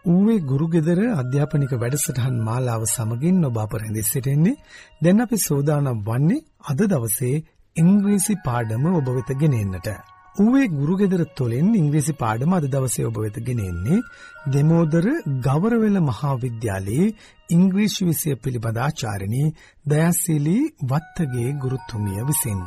ඌවේ ගුරුගෙදර අධ්‍යාපනික වැඩසටහන් මාලාව සමගින් ඔබ අප රැඳී සිටින්නේ. දැන් අපි සෝදානම් වන්නේ අද දවසේ ඉංග්‍රීසි පාඩම ඔබ වෙත ගෙනෙන්නට. ඌවේ ගුරුගෙදර තුලින් ඉංග්‍රීසි පාඩම අද දවසේ ඔබ වෙත ගෙනෙන්නේ දෙමෝදර ගවරවෙල මහා විද්‍යාලයේ ඉංග්‍රීසි විෂය පිළිබඳ ආචාර්යනී දයාසිලි වත්තගේ ගුරුතුමිය විසින්.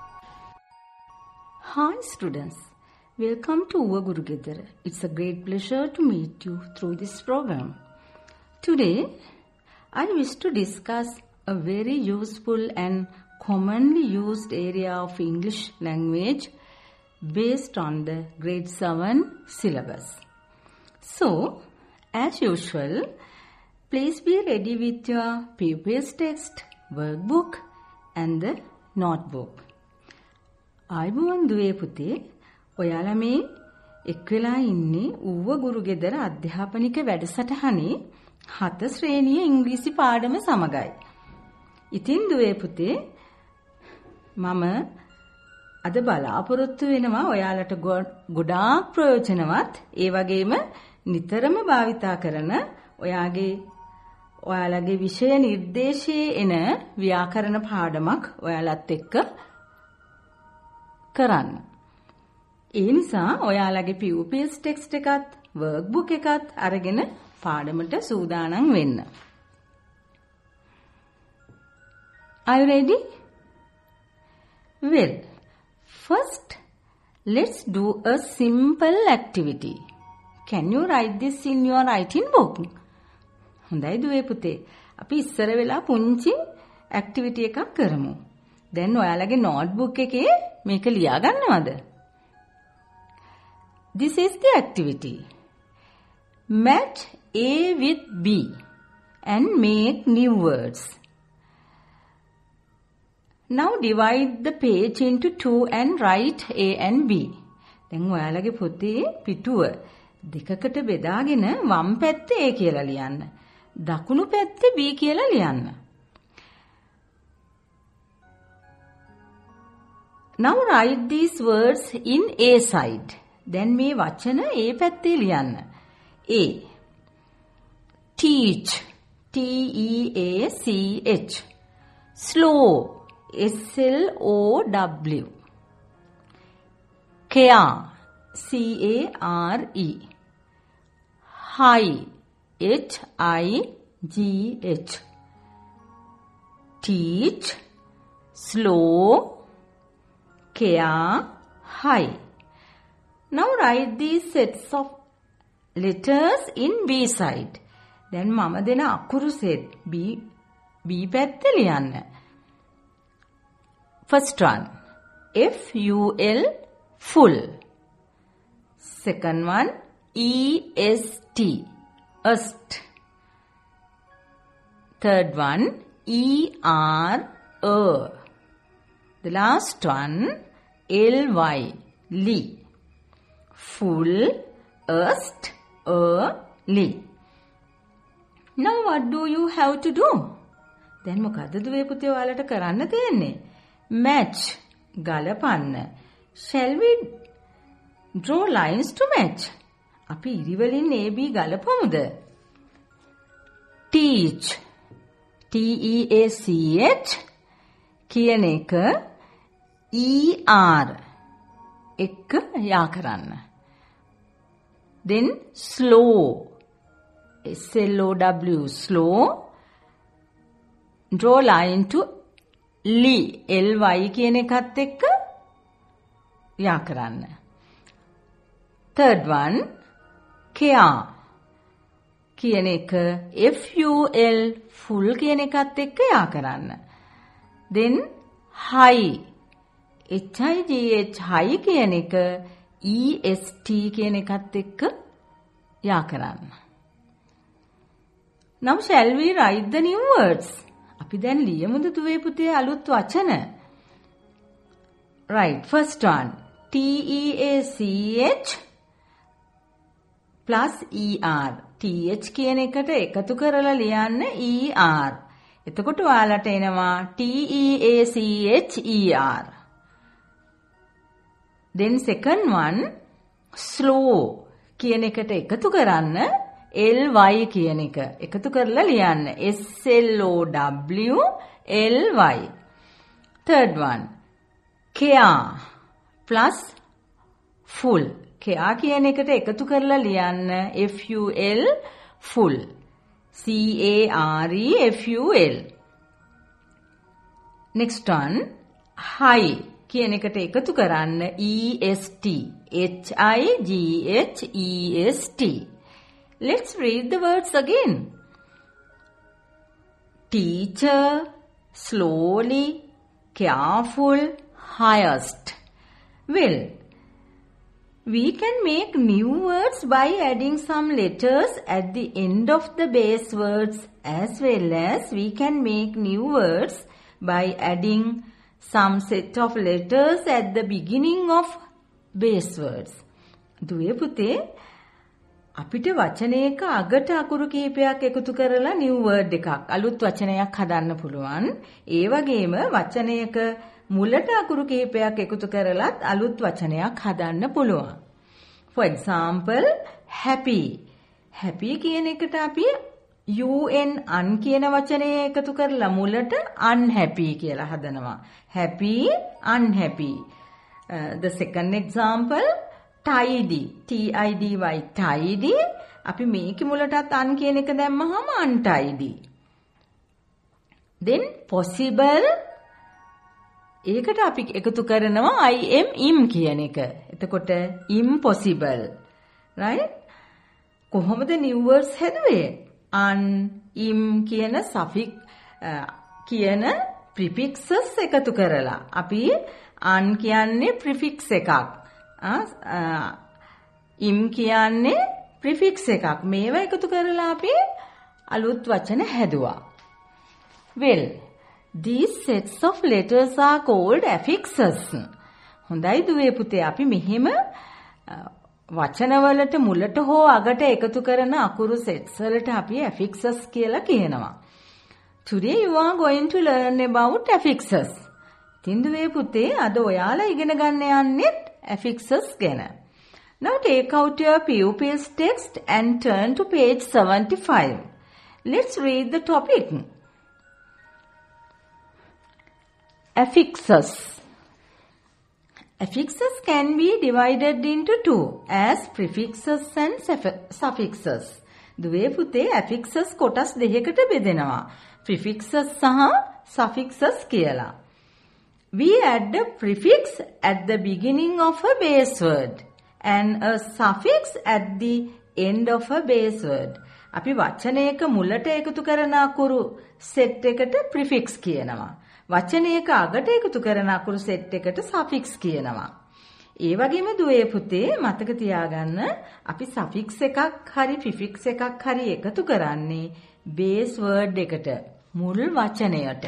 Hi students, welcome to Uva Gurugedara. It's a great pleasure to meet you through this program. Today, I wish to discuss a very useful and commonly used area of English language based on the grade 7 syllabus. So, as usual, please be ready with your previous text, workbook and the notebook. ආයුබෝවන් දුවේ පුතේ, ඔයාලා මේ එක් වෙලා ඉන්නේ ඌව ගුරුගෙදර අධ්‍යාපනික වැඩසටහනේ 7 ශ්‍රේණිය ඉංග්‍රීසි පාඩම සමගයි. ඉතින් දුවේ පුතේ, මම අද බලාපොරොත්තු වෙනවා ඔයාලට ගොඩාක් ප්‍රයෝජනවත්, ඒ වගේම නිතරම භාවිතා කරන ඔයාලගේ විෂය නිර්දේශයේ එන ව්‍යාකරණ පාඩමක් ඔයාලත් එක්ක කරන්න. ඒ නිසා ඔයාලගේ PUPS ටෙක්ස්ට් එකත් workbook එකත් අරගෙන පාඩමට සූදානම් වෙන්න. Are you ready? Well, first let's do a simple activity. Can you write this in your writing book? හොඳයි දුවේ පුතේ. අපි ඉස්සර වෙලා පුංචි activity එකක් කරමු. දැන් ඔයාලගේ notebook එකේ මේක ලියා ගන්නවද? This is the activity. Match A with B and make new words. Now divide the page into two and write A and B. දැන් ඔයාලගේ පොතේ පිටුව දෙකකට බෙදාගෙන වම් පැත්තේ A කියලා ලියන්න. දකුණු පැත්තේ B කියලා ලියන්න. Now write these words in A side. Then මේ වචන A පැත්තේ ලියන්න. A. Teach. T-E-A-C-H. Slow. S-L-O-W. Care. C-A-R-E. High. H-I-G-H. Teach. Slow. Care, high. Now write these sets of letters in B side. Then මම දෙන අකුරු set B පැත්තේ ලියන්න. First one, F-U-L, full. Second one, E-S-T, est. Third one, E-R, The last one, L-Y, li. Full, est, li. Now what do you have to do? Then මොකද්ද දුවේ පුතේ ඔයාලට කරන්න තියෙන්නේ? Match, ගලපන්න. Shall we draw lines to match? අපි ඉරි වලින් AB ගලපමුද? Teach, T-E-A-C-H කියන එක ER එක යා කරන්න. Then slow, S-L-O-W, slow. Draw line to li, L-Y කියන එකත් එක්ක යා කරන්න. Third one, care කියන එක F-U-L, full කියන එකත් එක්ක යා කරන්න. Then high, H-I-G-H, high කියන එක E-S-T කියන එකත් එක්ක යා කරන්න. Now shall we write the new words? අපි දැන් ලියමුද දුවේ පුතේ අලුත් වචන? Right, first one, T-E-A-C-H plus E-R. TH කියන එකට එකතු කරලා ලියන්න ER. එතකොට ඔයාලට එනවා TEACHER. Then second one, slow කියන එකට එකතු කරන්න ly කියන එක එකතු කරලා ලියන්න. SLOWLY. Third one. care plus full. care කියන එකට එකතු කරලා ලියන්න FUL full. CAREFUL. Next one. high කියන එකට එකතු කරන්න EST. HIGHEST. Let's read the words again. Teacher, slowly, careful, highest. Well, we can make new words by adding some letters at the end of the base words, as well as we can make new words by adding some set of letters at the beginning of base words. දුවේ පුතේ අපිට වචනයක අගට අකුරු කිහිපයක් එකතු කරලා new word එකක් අලුත් වචනයක් හදන්න පුළුවන්. ඒ වගේම වචනයක මුලට අකුරු කිහිපයක් එකතු කරලත් අලුත් වචනයක් හදන්න පුළුවන්. For example, happy. happy කියන එකට අපි un කියන වචනය එකතු කරලා මුලට unhappy කියලා හදනවා. happy, unhappy. The second example, tidy. TIDY, tidy. අපි මේකේ මුලටත් un කියන එක දැම්මහම untidy. Then possible. ඒකට අපි එකතු කරනවා im කියන එක. එතකොට impossible. Right? කොහොමද new words හැදුවේ? im කියන suffix කියන prefixes එකතු කරලා. අපි an කියන්නේ prefix එකක්. im කියන්නේ prefix එකක්. මේවා එකතු කරලා අපි අලුත් වචන හැදුවා. Well, these sets of letters are called affixes. හොඳයි දුවේ පුතේ අපි මෙහෙම වචනවලට මුලට හෝ අගට එකතු කරන අකුරු sets වලට අපි affixes කියලා කියනවා. Today you are going to learn about affixes. ඉතින් දුවේ පුතේ අද ඔයාලා ඉගෙන ගන්න යන්නේ affixes ගැන. Now take out your pupils text and turn to page 75. Let's read the topic. Affixes. Affixes can be divided into two as prefixes and suffixes. දුවේ පුතේ affixes කොටස් දෙකකට බෙදෙනවා. Prefixes සහ suffixes කියලා. We add a prefix at the beginning of a base word and a suffix at the end of a base word. අපි වචනයක මුලට එකතු කරන අකුරු set එකට prefix කියනවා. වචනයක අගට එකතු කරන අකුරු set එකට suffix කියනවා. ඒ වගේම දුවේ පුතේ මතක තියාගන්න අපි suffix එකක් හරි prefix එකක් හරි එකතු කරන්නේ base word එකට මුල් වචනයට.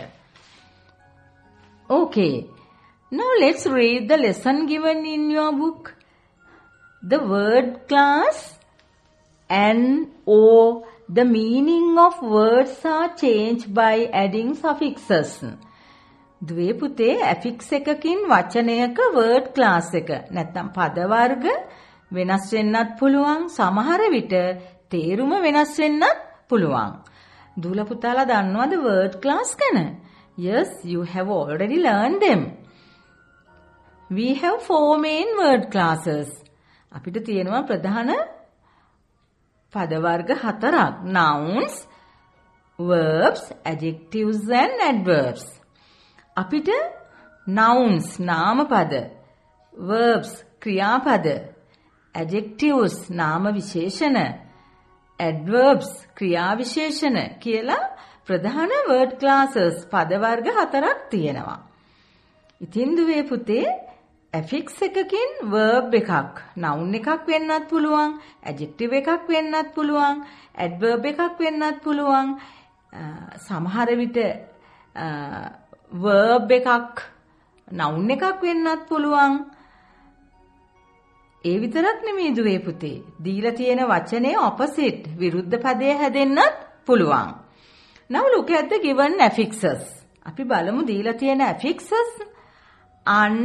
Okay. Now let's read the lesson given in your book. The word class and or the meaning of words are changed by adding suffixes. දුවේ පුතේ affix එකකින් වචනයක word class එක නැත්නම් පද වර්ග වෙනස් වෙන්නත් පුළුවන්. සමහර විට තේරුම වෙනස් වෙන්නත් පුළුවන්. දූලා පුතාලා දන්නවද word class ගැන? Yes, you have already learned them. We have 4 main word classes. අපිට තියෙනවා ප්‍රධාන පද වර්ග 4ක්. Nouns, verbs, adjectives and adverbs. අපිට nouns නාම පද, verbs ක්‍රියාපද, adjectives නාම විශේෂණ, adverbs ක්‍රියා විශේෂණ කියලා ප්‍රධාන word classes පද වර්ග 4ක් තියෙනවා. ඉතින් දුවේ පුතේ affix එකකින් verb එකක්, noun එකක් වෙන්නත් පුළුවන්, adjective එකක් වෙන්නත් පුළුවන්, adverb එකක් වෙන්නත් පුළුවන්. සමහර විට verb එකක් noun එකක් වෙන්නත් පුළුවන්. ඒ විතරක් නෙමෙයි දුවේ පුතේ. දීලා තියෙන වචනේ opposite විරුද්ධ පදය හැදෙන්නත් පුළුවන්. Now look at the given affixes. අපි බලමු දීලා තියෙන affixes. Un,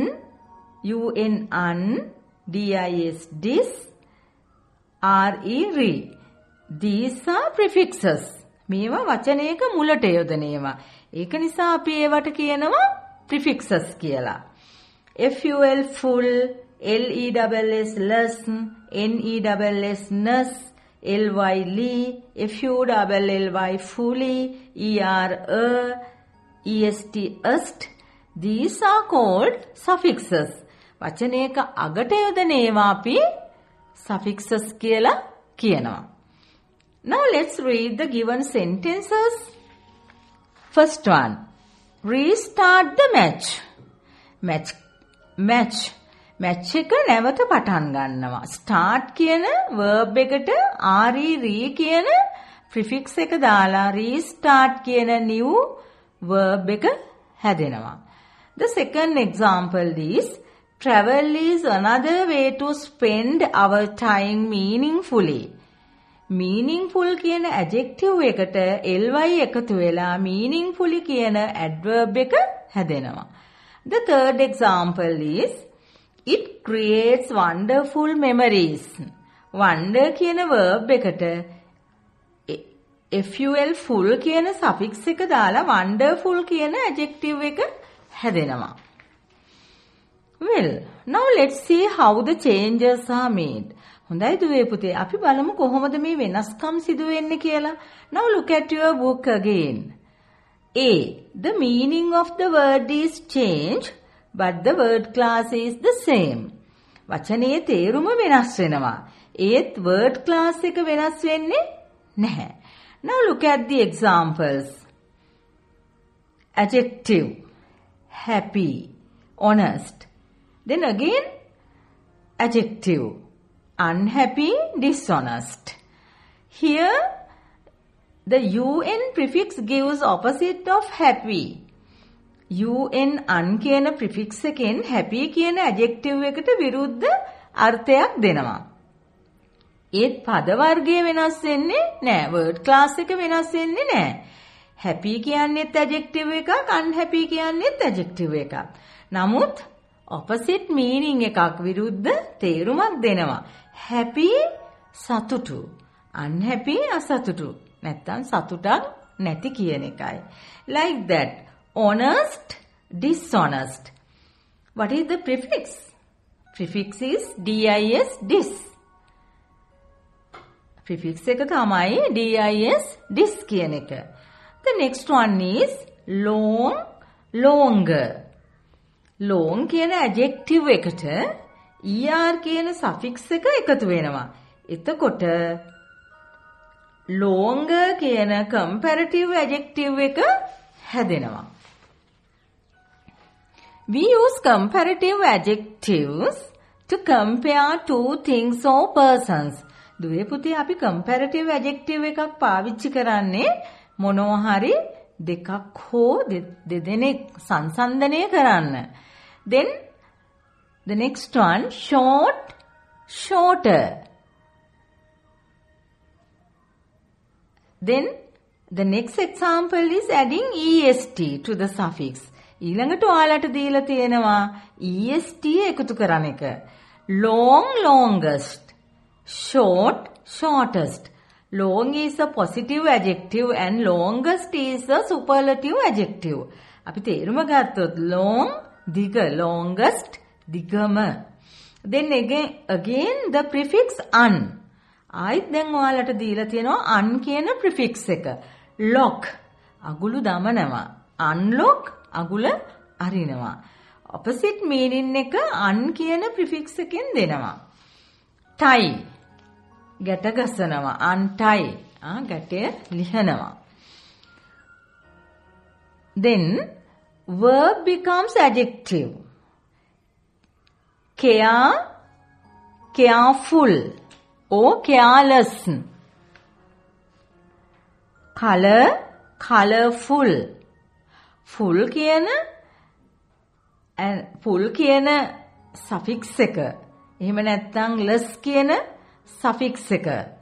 dis, dis, re, re. these are prefixes. මේවා වචනයක මුලට යොදන ඒවා. ඒක නිසා අපි ඒවට කියනවා prefixes කියලා. full full, less less, ness ness, ly ly, full fully, est est. These are called suffixes. වචනයක අගට යොදන ඒවා අපි suffixes කියලා කියනවා. Now let's read the given sentences. First one. Restart the match. Match එක නැවත පටන් ගන්නවා. Start කියන verb එකට re කියන prefix එක දාලා restart කියන new verb එක හැදෙනවා. The second example is travel is another way to spend our time meaningfully. Meaningful කියන adjective එකට ly එකතු වෙලා meaningfully කියන adverb එක හැදෙනවා. The third example is it creates wonderful memories. Wonder කියන verb එකට full කියන suffix එක දාලා wonderful කියන adjective එක හැදෙනවා. Well, now let's see how the changes are made. හොඳයි දුවේ පුතේ අපි බලමු කොහොමද මේ වෙනස්කම් සිදු වෙන්නේ කියලා. Now look at your book again. A. The meaning of the word is changed but the word class is the same. වචනේ තේරුම වෙනස් වෙනවා. ඒත් word class එක වෙනස් වෙන්නේ නැහැ. Now look at the examples. Adjective happy, honest. Then again adjective unhappy, dishonest. Here the un prefix gives opposite of happy. un කියන prefix එකෙන් happy කියන adjective එකට විරුද්ධ අර්ථයක් දෙනවා. ඒත් පද වර්ගය වෙනස් වෙන්නේ නැහැ. word class එක වෙනස් වෙන්නේ නැහැ. happy කියන්නේත් adjective එකක්, unhappy කියන්නේත් adjective එකක්. නමුත් opposite meaning එකක් විරුද්ධ තේරුමක් දෙනවා. happy සතුටු, unhappy අසතුටු. නැත්තම් සතුටක් නැති කියන එකයි. Like that. Honest, dishonest. What is the prefix? Prefix is dis, dis. Prefix එක තමයි dis, dis කියන එක. The next one is long, longer. Long කියන adjective එකට කියන suffix එක එකතු වෙනවා. එතකොට longer කියන comparative adjective එක හැදෙනවා. We use comparative adjectives to compare two things or persons. දුවේ පුතේ අපි comparative adjective එකක් පාවිච්චි කරන්නේ මොනවා හරි දෙකක් හෝ දෙදෙනෙක් සංසන්දනය කරන්න. Then the next one, short, shorter. Then the next example is adding est to the suffix. ඊළඟට ඔයාලට දීලා තියෙනවා est එකතු කරන එක. Long, longest. Short, shortest. Long is a positive adjective and longest is a superlative adjective. අපි තේරුම ගත්තොත් long, දිග, longest, දිගම. Then again the prefix un. ආයිත් දැන් ඔයාලට දීලා තියෙනවා un කියන prefix එක. Lock, අගුළු දමනවා. Unlock, අගුල අරිනවා. opposite meaning එක un කියන prefix එකෙන් දෙනවා. tie, ගැට ගසනවා. untie, ගැටය ලිහනවා. Then verb becomes adjective. care, careful or careless. color, colorful. full කියන suffix එක. එහෙම නැත්නම් less කියන suffix එක.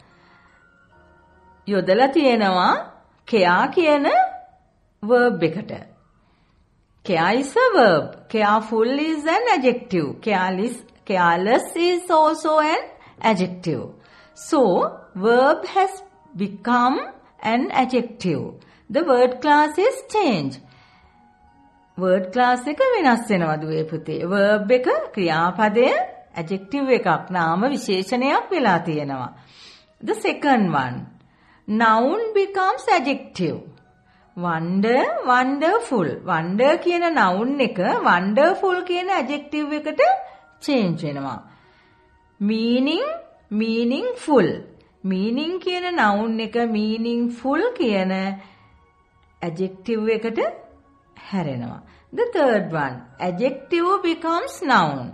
යොදලා තියෙනවා care කියන verb එකට. care is a verb. Careful is an adjective. Careless is also an adjective. So, verb has become an adjective. The word class is changed. word class එක වෙනස් වෙනවා දුවේ පුතේ. verb එක ක්‍රියාපදය adjective එකක් නාම විශේෂණයක් වෙලා තියෙනවා. The second one, noun becomes adjective. wonder, wonderful. wonder කියන noun එක wonderful කියන adjective එකට change වෙනවා. meaning, meaningful. meaning කියන noun එක meaningful කියන adjective එකට හැරෙනවා. The third one, adjective becomes noun.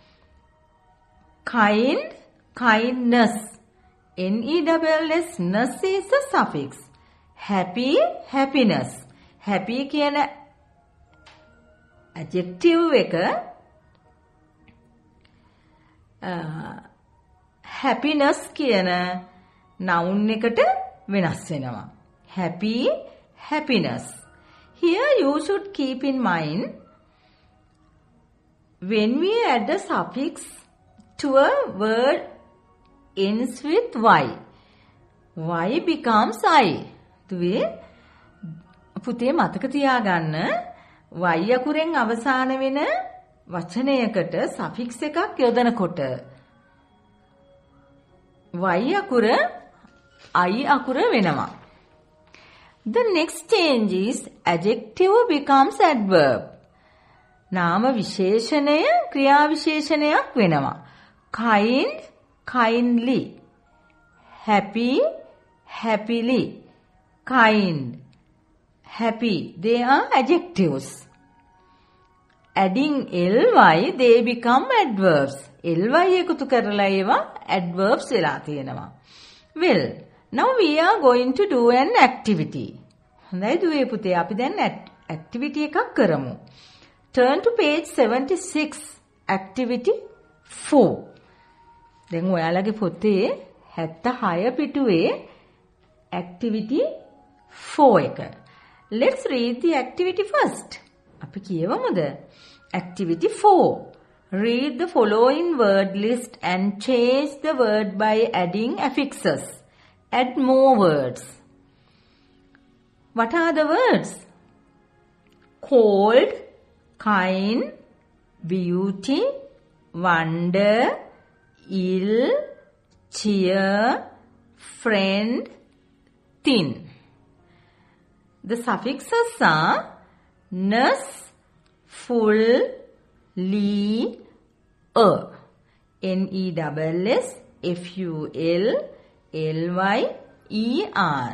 kind, kindness. N-E-S-S, ness is a suffix. happy, happiness. happy කියන adjective එක happiness කියන noun එකට වෙනස් වෙනවා. happy, happiness. Here you should keep in mind, when we add a suffix to a word ends with y, y becomes I. දුවේ පුතේ මතක තියාගන්න, y අකුරෙන් අවසාන වෙන වචනයකට suffix එකක් යොදනකොට y අකුර I අකුර වෙනවා. The next change is adjective becomes adverb. නාම විශේෂණය ක්‍රියා විශේෂණයක් වෙනවා. kind, kindly. happy, happily. kind, happy. They are adjectives. Adding ly, they become adverbs. ly එකතු කරලා ඒවා adverbs වෙලා තියෙනවා. Well, now we are going to do an activity. හොඳයි දුවේ පුතේ අපි දැන් activity එකක් කරමු. Turn to page 76, activity 4. දැන් ඔයාලගේ පොතේ 76 පිටුවේ activity 4 එක. Let's read the activity first. අපි කියවමුද? Activity 4. Read the following word list and change the word by adding affixes. Add more words. What are the words? Cold, kind, beauty, wonder, ill, cheer, friend, thin. The suffixes are ness, full, ly, N-E-S-S, F-U-L, L-Y-E-R.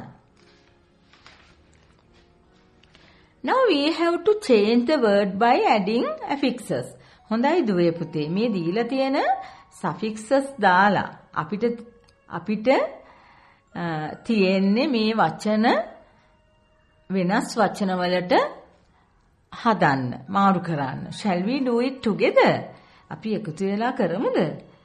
Now we have to change the word by adding affixes. හොඳයි දුවේ පුතේ මේ දීලා තියෙන suffixes දාලා අපිට තියෙන්නේ මේ වචන වෙනස් වචන වලට හදන්න මාරු කරන්න. Shall we do it together? අපි එකතු වෙලා කරමුද?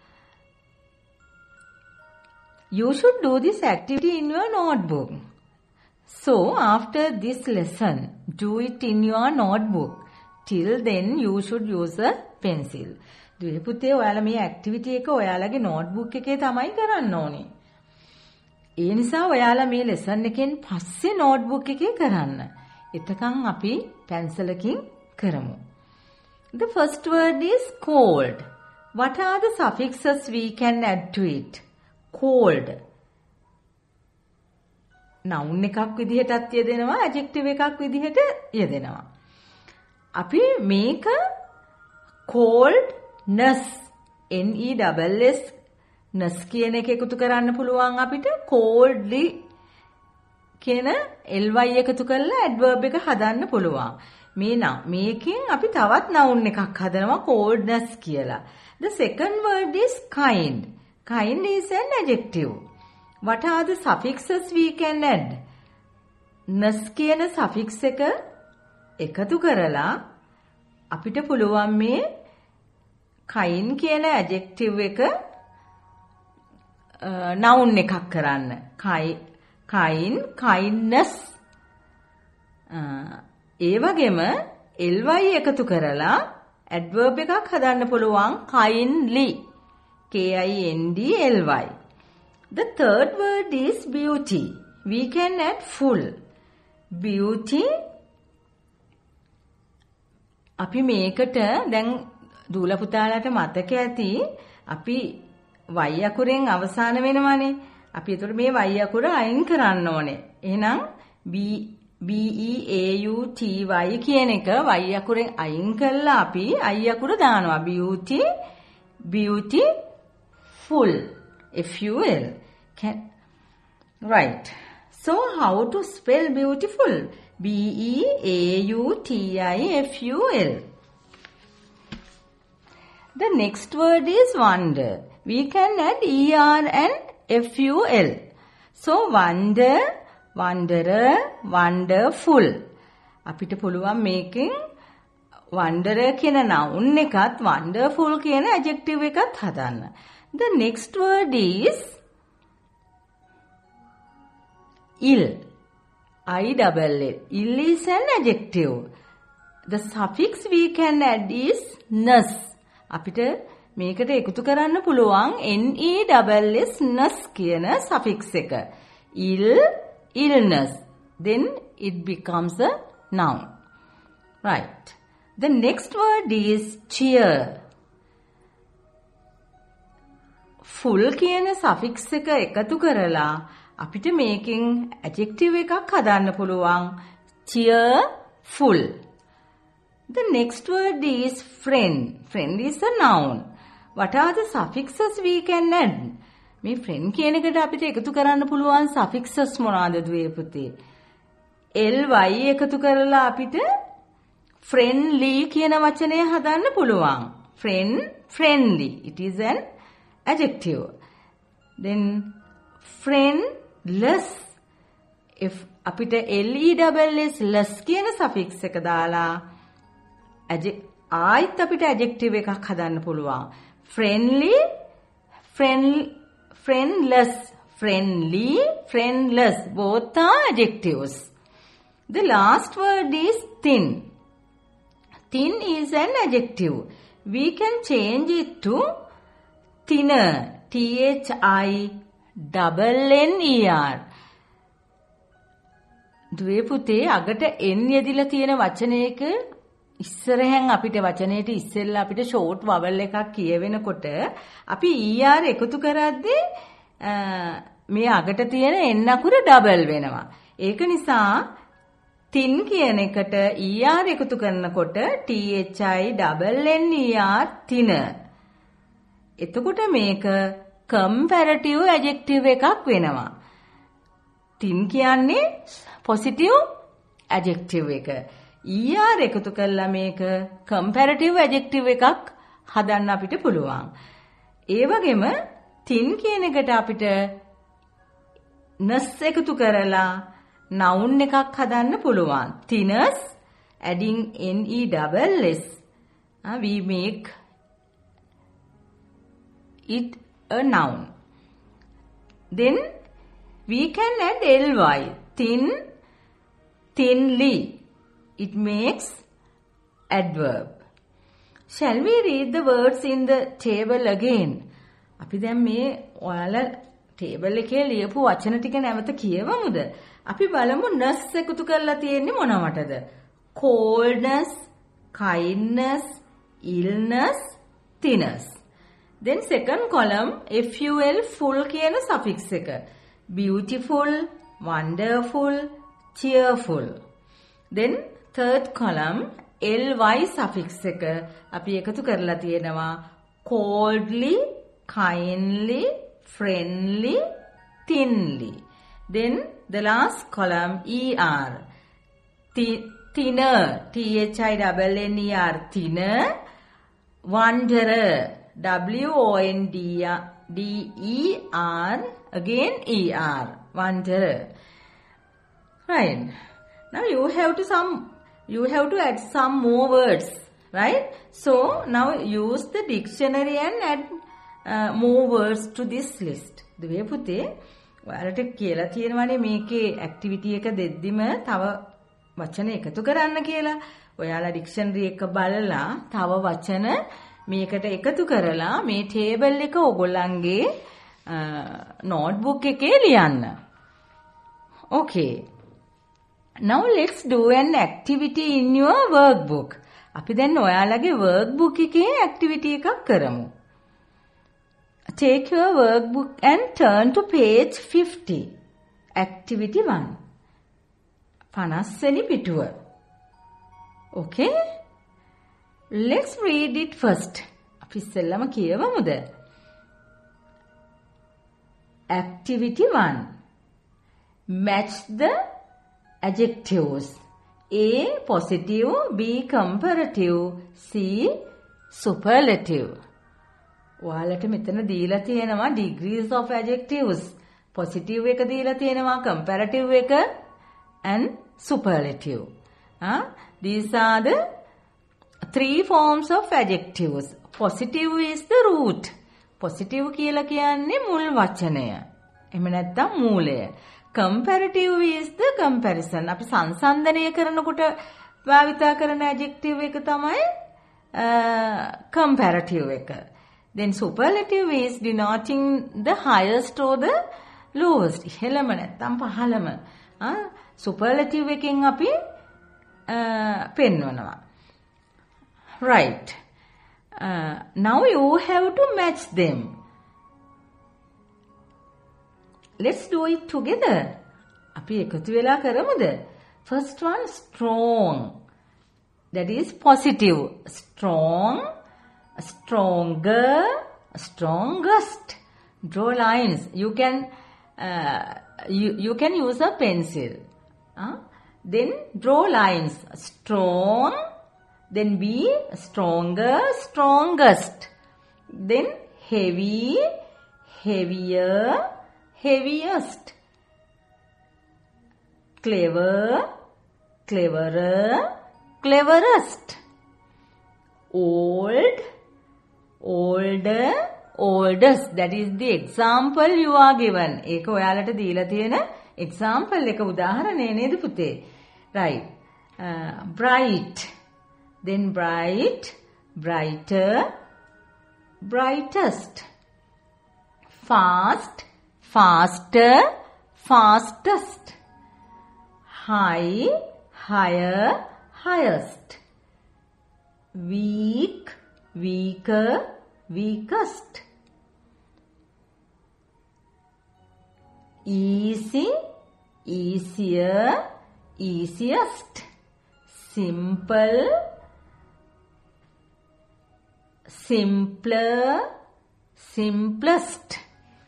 You should do this activity in your notebook. So after this lesson, do it in your notebook. Till then you should use a pencil. දුවේ පුතේ ඔයාලා මේ activity එක ඔයාලගේ notebook එකේ තමයි කරන්න ඕනේ. ඒ නිසා ඔයාලා මේ lesson එකෙන් පස්සේ notebook එකේ කරන්න. එතකන් අපි pencil එකකින් කරමු. The first word is cold. What are the suffixes we can add to it? Cold. noun එකක් විදිහටත් යෙදෙනවා adjective එකක් විදිහට යෙදෙනවා. අපි මේක coldness N-E-S-S ness කියන එක එකතු කරන්න පුළුවන් අපිට coldly කියන ly එකතු කරලා adverb එක හදන්න පුළුවන්. මේකෙන් අපි තවත් noun එකක් හදනවා coldness කියලා. The second word is kind. Kind is an adjective. What are the suffixes we can add? ness කියන suffix එක එකතු කරලා අපිට පුළුවන් මේ kind කියන adjective එක noun එකක් කරන්න. kind, kindness. ඒ වගේම ly එකතු කරලා adverb එකක් හදන්න පුළුවන් kindly. K-I-N-D-L-Y. The third word is beauty. We can add full. Beauty. අපි මේකට දැන් දූල පුතාලාට මතක ඇති අපි y අකුරෙන් අවසාන වෙනවනේ. අපි ඒතර මේ y අකුර අයින් කරන්න ඕනේ. එහෙනම් B E A U T Y කියන එක y අකුරෙන් අයින් කළා අපි I අකුර දානවා. beauty, beautiful, F-U-L. Right. So how to spell beautiful? B-E-A-U-T-I-F-U-L. The next word is wonder. We can add E-R and F-U-L. So wonder, wanderer, wonderful. අපිට පුළුවන් මේකෙන් wanderer කියන noun එකත් wonderful කියන adjective එකත් හදන්න. The next word is ill. I-double-L. Ill is an adjective. The suffix we can add is ness. අපිට මේකට එකතු කරන්න පුළුවන් N-E-S-S ness කියන suffix එක. Ill, illness. Then it becomes a noun. Right. The next word is cheer. Full කියන suffix එක එකතු කරලා අපිට මේකෙන් adjective එකක් හදන්න පුළුවන්. cheerful. The next word is friend. Friend is a noun. What are the suffixes we can add? මේ friend කියන එකට අපිට එකතු කරන්න පුළුවන් suffixes මොනවාද දුවේ පුතේ? ly එකතු කරලා අපිට friendly කියන වචනය හදන්න පුළුවන්. friend, friendly. It is an adjective. Then friendless. If අපිට les less කියන suffix එක දාලා ආයිත් අපිට adjective එකක් හදන්න පුළුවන්. friendly, friendless, friendly, friendless. Both are adjectives. The last word is thin. Thin is an adjective. We can change it to thinner. T-H-I-N-N-E-R. දුවේ පුතේ අගට n යෙදිලා තියෙන වචනයක ඉස්සරහෙන් අපිට වචනේට ඉස්සෙල්ලා අපිට ෂෝට් වවල් එකක් කියවෙනකොට අපි er එකතු කරද්දී මේ අගට තියෙන n අකුර ඩබල් වෙනවා. ඒක නිසා thin කියන එකට er එකතු කරනකොට THINNER thinner. එතකොට මේක comparative adjective එකක් වෙනවා. thin කියන්නේ positive adjective එක. er එකතු කළා මේක comparative adjective එකක් හදන්න අපිට පුළුවන්. ඒ වගේම thin කියන එකට අපිට ness එකතු කරලා noun එකක් හදන්න පුළුවන්. thinness, adding NESS. We make it a noun. Then we can add ly. Thin, thinly. It makes adverb. Shall we read the words in the table again? අපි දැන් මේ ඔයාලා table එකේ ලියපු වචන ටික නැවත කියවමුද? අපි බලමු ness එකතු කරලා තියෙන්නේ මොනවටද? coldness, kindness, illness, thinness. Then second column FUL full කියන suffix එක. beautiful, wonderful, cheerful. Then third column ly suffix එක අපි එකතු කරලා තියෙනවා coldly, kindly, friendly, thinly. Then the last column er. Thinner, THINNER, thinner. Wanderer, WONDER, again ER, wanderer. Right. Now you have to add some more words, right? So now use the dictionary and add more words to this list. දුවේ පුතේ ඔයාලට කියලා තියෙනවානේ මේකේ activity එක දෙද්දිම තව වචන එකතු කරන්න කියලා. ඔයාලා dictionary එක බලලා තව වචන මේකට එකතු කරලා මේ table එක ඔයගොල්ලන්ගේ notebook එකේ ලියන්න. Okay. Now let's do an activity in your workbook. අපි දැන් ඔයාලගේ workbook එකේ activity එකක් කරමු. Take your workbook and turn to page 50. Activity 1. 50 වෙනි පිටුව. Okay? Let's read it first. අපි ඉස්සෙල්ලාම කියවමුද? Activity 1. Match the adjectives. A. Positive, B. Comparative, C. Superlative. ඔයාලට මෙතන දීලා තියෙනවා degrees of adjectives. Positive එක දීලා තියෙනවා, comparative එක and superlative. These are the 3 forms of adjectives. Positive is the root. Positive කියලා කියන්නේ මුල් වචනය. එහෙම නැත්නම් මූලය. Comparative is the comparison. අපි සංසන්දනය කරනකොට භාවිතා කරන adjective එක තමයි comparative එක. Then superlative is denoting the highest or the lowest. ඉහළම නැත්නම් පහළම. Superlative එකෙන් අපි පෙන්වනවා. Right. Now you have to match them. Let's do it together. අපි එකතු වෙලා කරමුද? First one, strong. That is positive. Strong, stronger, strongest. Draw lines. You can use a pencil. Then draw lines. Strong. Then B, stronger, strongest. Then heavy, heavier, heaviest. Clever, cleverer, cleverest. Old, older, oldest. That is the example you are given. ඒක ඔයාලට දීලා තියෙන example එක උදාහරණය නේද පුතේ? Right. Bright. Then bright, brighter, brightest. Fast, faster, fastest. High, higher, highest. Weak, weaker, weakest. Easy, easier, easiest. Simple, simpler, simplest.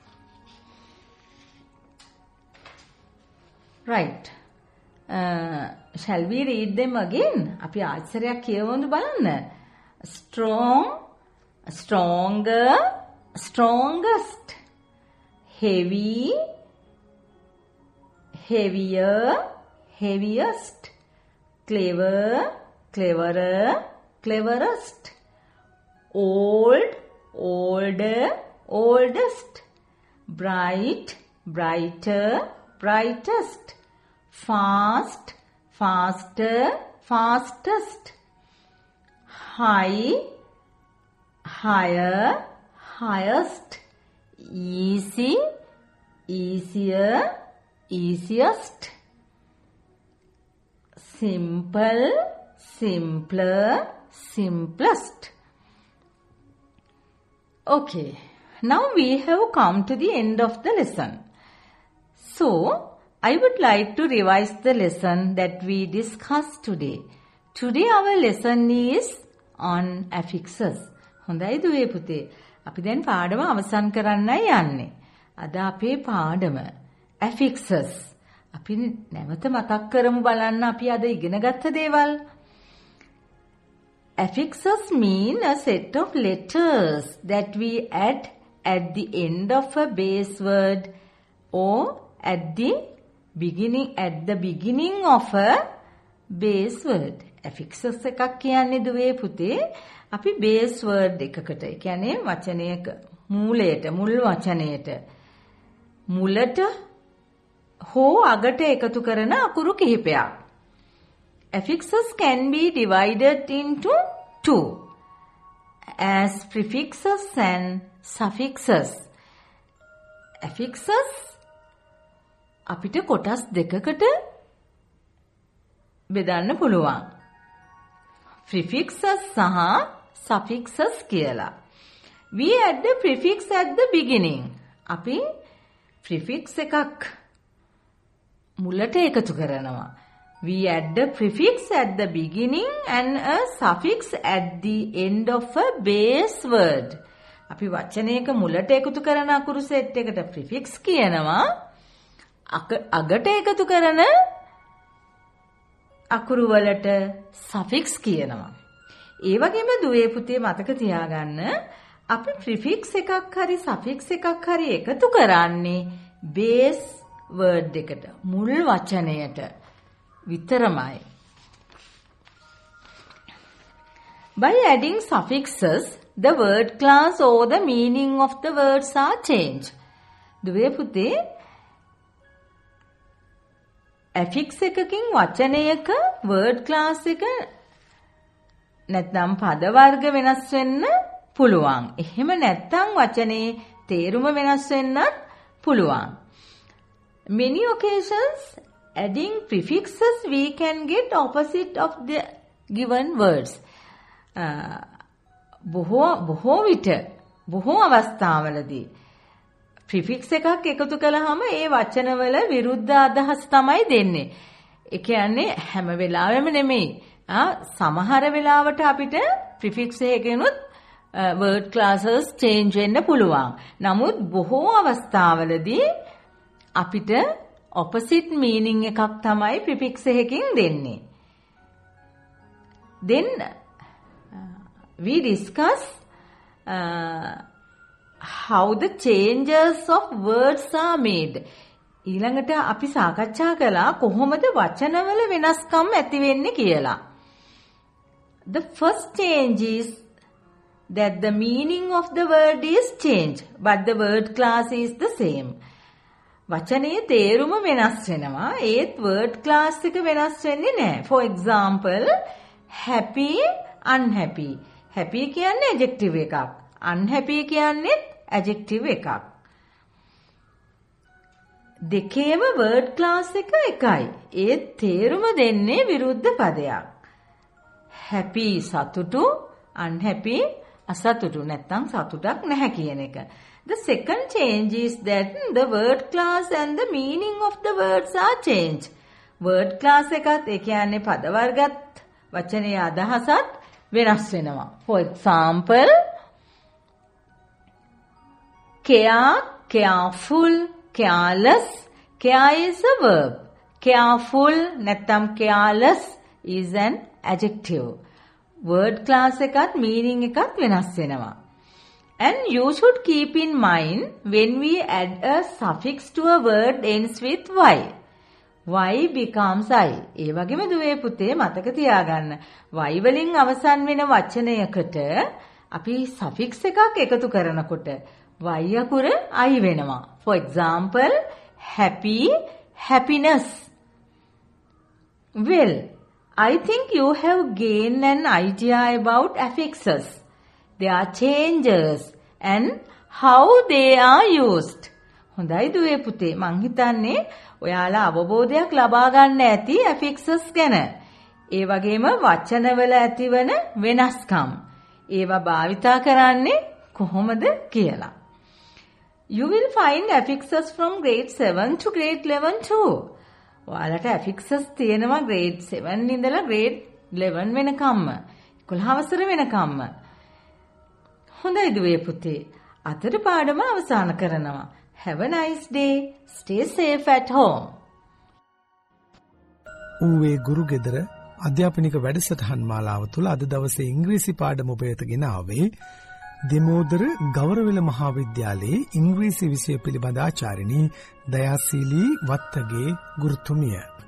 Right. Shall we read them again? අපි ආශ්චර්යයක් කියවමු බලන්න. Strong, stronger, strongest. Heavy, heavier, heaviest. Clever, cleverer, cleverest. Old, older, oldest. Bright, brighter, brightest. Fast, faster, fastest. High, higher, highest. Easy, easier, easiest. Simple, simpler, simplest. Okay, now we have come to the end of the lesson. So, I would like to revise the lesson that we discussed today. Today our lesson is on affixes. හොඳයි දුවේ පුතේ. අපි දැන් පාඩම අවසන් කරන්නයි යන්නේ. අද අපේ පාඩම affixes. අපි නැවත මතක් කරමු බලන්න අපි අද ඉගෙන ගත්ත දේවල්. Affixes mean a set of letters that we add at the end of a base word or at the beginning of a base word. Affixes එකක් කියන්නේ දුවේ පුතේ අපි base word එකකට. ඒ කියන්නේ වචනයක මූලයට මුල් වචනයට මුලට හෝ අගට එකතු කරන අකුරු කිහිපයක්. Affixes can be divided into 2 as prefixes and suffixes. affixes අපිට කොටස් දෙකකට බෙදන්න පුළුවන්. prefixes සහ suffixes කියලා. We add the prefix at the beginning. අපි prefix එකක් මුලට එකතු කරනවා. We add the prefix at the beginning and a suffix at the end of a base word. අපි වචනයක මුලට එකතු කරන අකුරු සෙට් එකට prefix කියනවා. අගට එකතු කරන අකුරු වලට suffix කියනවා. ඒ වගේම දුවේ පුතේ මතක තියාගන්න අපි prefix එකක් හරි suffix එකක් හරි එකතු කරන්නේ base word එකට මුල් වචනයට විතරමයි. By adding suffixes, the word class or the meaning of the words are changed. දුවේ පුතේ affix එකකින් වචනයක word class එක නැත්නම් පද වර්ග වෙනස් වෙන්න පුළුවන්. එහෙම නැත්නම් වචනේ තේරුම වෙනස් වෙන්නත් පුළුවන්. Many occasions adding prefixes we can get opposite of the given words. බොහෝ විට බොහෝ අවස්ථාවලදී prefix එකක් එකතු කළාම ඒ වචනවල විරුද්ධ අදහස් තමයි දෙන්නේ. ඒ කියන්නේ හැම වෙලාවෙම නෙමෙයි. සමහර වෙලාවට අපිට prefix එකකිනුත් word classes change වෙන්න පුළුවන්. නමුත් බොහෝ අවස්ථාවලදී අපිට opposite meaning එකක් තමයි prefix එකකින් දෙන්නේ. Then we discuss how the changes of words are made. ඊළඟට අපි සාකච්ඡා කළා කොහොමද වචනවල වෙනස්කම් ඇති වෙන්නේ කියලා. The first change is that the meaning of the word is changed, but the word class is the same. වචනේ තේරුම වෙනස් වෙනවා. ඒත් word class එක වෙනස් වෙන්නේ නැහැ. For example, happy, unhappy. happy කියන්නේ adjective එකක්. unhappy කියන්නේ adjective එකක්. දෙකේම word class එක එකයි. ඒ තේරුම දෙන්නේ විරුද්ධ පදයක්. happy සතුටු, unhappy අසතුටු නැත්නම් සතුටක් නැහැ කියන එක. The second change is that the word class and the meaning of the words are changed. word class එකත් ඒ කියන්නේ පද වර්ගත් වචනේ අදහසත් වෙනස් වෙනවා. For example, care, careful, careless. Care is a verb. Careful නැත්නම් careless is an adjective. word class එකත් meaning එකත් වෙනස් වෙනවා. And you should keep in mind when we add a suffix to a word ends with y. y becomes I. ඒ වගේම දුවේ පුතේ මතක තියාගන්න. y වලින් අවසන් වෙන වචනයකට අපි suffix එකක් එකතු කරනකොට y අකුර I වෙනවා. For example, happy, happiness. Well, I think you have gained an idea about affixes, their changes and how they are used. හොඳයි දුවේ පුතේ මං හිතන්නේ ඔයාලා අවබෝධයක් ලබා ගන්න ඇති affixes ගැන. ඒ වගේම වචනවල ඇතිවන වෙනස්කම්. ඒවා භාවිතා කරන්නේ කොහොමද කියලා. You will find affixes from grade 7 to grade 11 too. ඔයාලට affixes තියෙනවා grade 7 ඉඳලා grade 11 වෙනකම්ම. 11 වසර වෙනකම්ම. හොඳයි දුවේ පුතේ. අතට පාඩම අවසන් කරනවා. Have a nice day. Stay safe at home. ඌවේ ගුරු ගෙදර අධ්‍යාපනික වැඩසටහන් මාලාව තුළ අද දවසේ ඉංග්‍රීසි පාඩම ඔබ වෙතගෙන ආවේ දෙමෝදර ගෞරවල මහාවිද්‍යාලයේ ඉංග්‍රීසි විෂය පිළිබඳ ආචාර්යනී දයාශීලී වත්තගේ ගුරුතුමිය.